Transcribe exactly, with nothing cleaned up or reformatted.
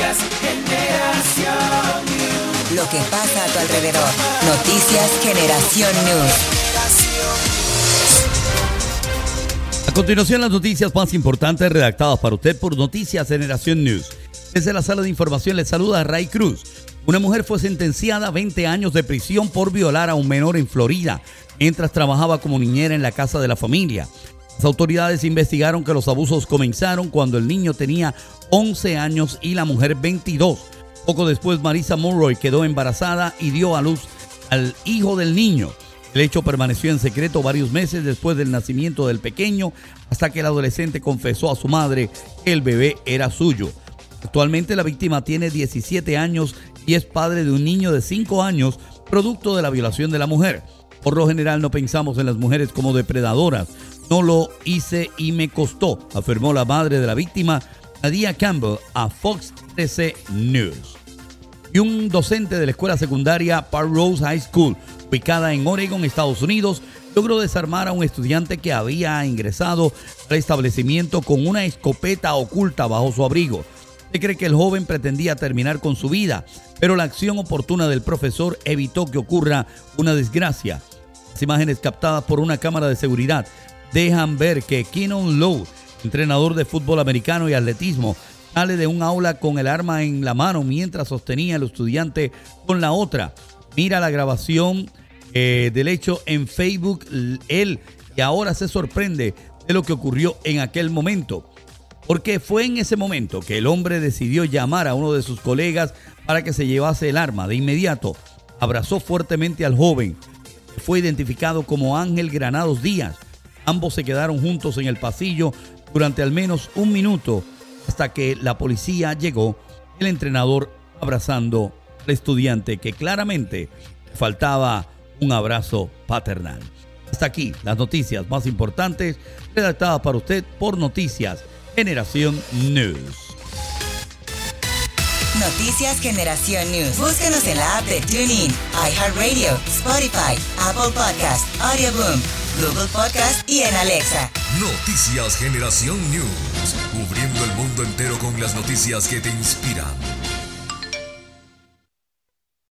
Noticias Generación News. Lo que pasa a tu alrededor. Noticias Generación News. A continuación, las noticias más importantes redactadas para usted por Noticias Generación News. Desde la sala de información les saluda Ray Cruz. Una mujer fue sentenciada a veinte años de prisión por violar a un menor en Florida mientras trabajaba como niñera en la casa de la familia. Las autoridades investigaron que los abusos comenzaron cuando el niño tenía once años y la mujer veintidós. Poco después, Marissa Monroy quedó embarazada y dio a luz al hijo del niño. El hecho permaneció en secreto varios meses después del nacimiento del pequeño, hasta que el adolescente confesó a su madre que el bebé era suyo. Actualmente la víctima tiene diecisiete años y es padre de un niño de cinco años, producto de la violación de la mujer. Por lo general no pensamos en las mujeres como depredadoras. No lo hice y me costó, afirmó la madre de la víctima, Nadia Campbell, a Fox trece News. Y un docente de la escuela secundaria Park Rose High School, ubicada en Oregon, Estados Unidos, logró desarmar a un estudiante que había ingresado al establecimiento con una escopeta oculta bajo su abrigo. Se cree que el joven pretendía terminar con su vida, pero la acción oportuna del profesor evitó que ocurra una desgracia. Las imágenes captadas por una cámara de seguridad dejan ver que Keenan Lowe, entrenador de fútbol americano y atletismo, sale de un aula con el arma en la mano mientras sostenía al estudiante con la otra. Mira la grabación eh, del hecho en Facebook, él, y ahora se sorprende de lo que ocurrió en aquel momento. Porque fue en ese momento que el hombre decidió llamar a uno de sus colegas para que se llevase el arma. De inmediato, abrazó fuertemente al joven. Fue identificado como Ángel Granados Díaz. Ambos se quedaron juntos en el pasillo durante al menos un minuto hasta que la policía llegó, el entrenador abrazando al estudiante que claramente faltaba un abrazo paternal. Hasta aquí las noticias más importantes redactadas para usted por Noticias Generación News. Noticias Generación News. Búscanos en la app de TuneIn, iHeartRadio, Spotify, Apple Podcast, Audioboom, Google Podcast y en Alexa. Noticias Generación News. Cubriendo el mundo entero con las noticias que te inspiran.